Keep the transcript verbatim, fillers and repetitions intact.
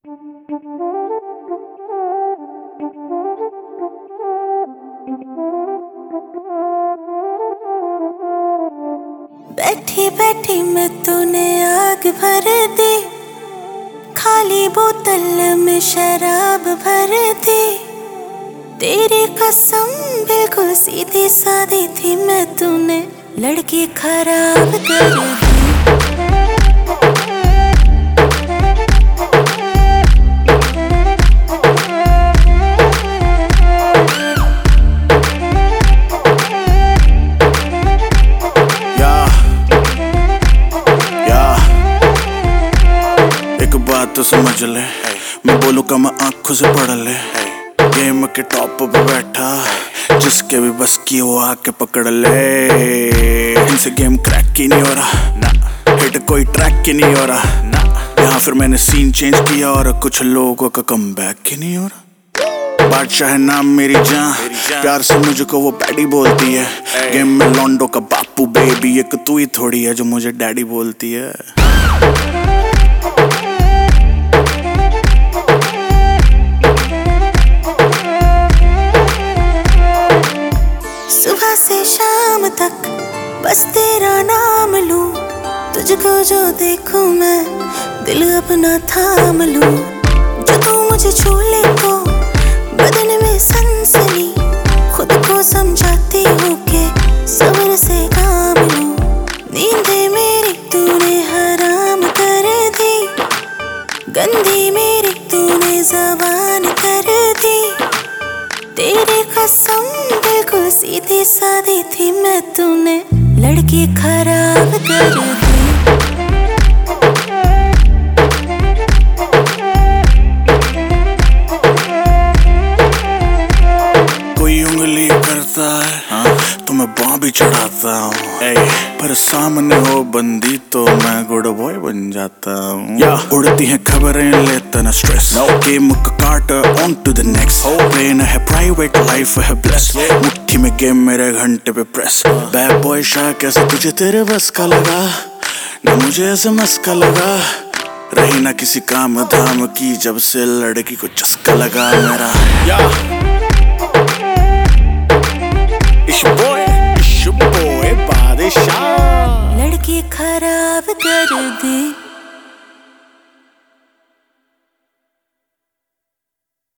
बैठी बैठी मैं तूने आग भर दी, खाली बोतल में शराब भर दी। तेरी कसम बिल्कुल सीधी सादी थी, मैं तूने लड़की खराब कर दी। बात तो समझ ले, मैं बोलूँ का मैं आंखों से पढ़ ले। गेम के टॉप पे बैठा, जिसके भी बस की वो आके पकड़ ले। इनसे गेम क्रैक ही नहीं हो रहा ना, हिट कोई ट्रैक ही नहीं हो रहा ना। यहाँ फिर मैंने सीन चेंज किया और कुछ लोगों का कमबैक ही नहीं हो रहा। बादशाह है नाम मेरी जान, प्यार से मुझको वो पैडी बोलती है। गेम में लॉन्डो का बापू बेबी, एक तू ही थोड़ी है जो मुझे डैडी बोलती है। सुबह से शाम तक बस तेरा नाम लूं, तुझको जो देखूं मैं दिल अपना थाम लूं। जो तू मुझे छू ले तो बदन में सनसनी, खुद को समझाती हूँ कि सब्र से काम लूं। नींदें मेरी तूने हराम कर दी, गंदी मेरी तूने ज़बान कर दी। तेरी कसम बिल्कुल सीधी सादी थी, मैं तूने लड़की खराब कर दी। कोई उंगली करता है हाँ, तो मैं बाँ भी चढ़ाता हूँ। पर सामने हो बंदी तो मैं गुड बॉय बन जाता हूँ। या उड़ती हैं खबरें लेता ना स्ट्रेस, गेम का cut on to the next. Plane है प्राइवेट, लाइफ है ब्लेस, मुट्ठी में गेम मेरे घंटे पे प्रेस। बैड बॉय शाह कैसे तुझे तेरे बस का लगा, ना मुझे ऐसे मस्का लगा। रही ना किसी काम धाम की, जब से लड़की को चस्का लगा मेरा। या